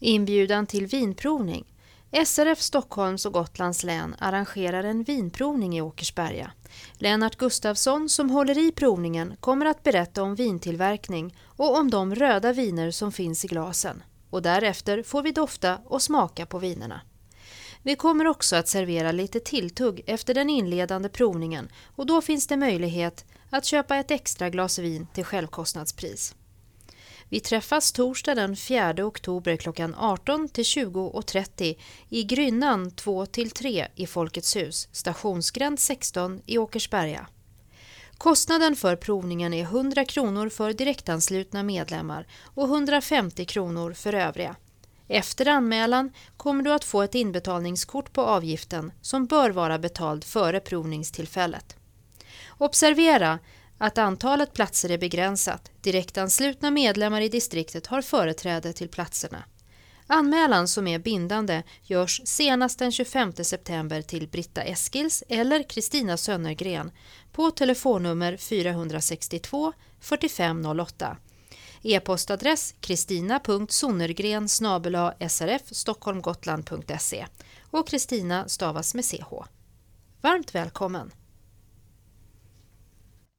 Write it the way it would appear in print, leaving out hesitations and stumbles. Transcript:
Inbjudan till vinprovning. SRF Stockholms och Gotlands län arrangerar en vinprovning i Åkersberga. Lennart Gustafsson som håller i provningen kommer att berätta om vintillverkning och om de röda viner som finns i glasen. Och därefter får vi dofta och smaka på vinerna. Vi kommer också att servera lite tilltugg efter den inledande provningen och då finns det möjlighet att köpa ett extra glas vin till självkostnadspris. Vi träffas torsdag den 4 oktober klockan 18 till 20:30 i Grynnan 2-3 i Folkets hus, stationsgränd 16 i Åkersberga. Kostnaden för provningen är 100 kronor för direktanslutna medlemmar och 150 kronor för övriga. Efter anmälan kommer du att få ett inbetalningskort på avgiften som bör vara betald före provningstillfället. Observera att antalet platser är begränsat. Direktanslutna medlemmar i distriktet har företräde till platserna. Anmälan som är bindande görs senast den 25 september till Britta Eskils eller Kristina Sönnergren på telefonnummer 462 4508. E-postadress kristina.sonnergren@srfstockholmgotland.se och Kristina stavas med CH. Varmt välkommen!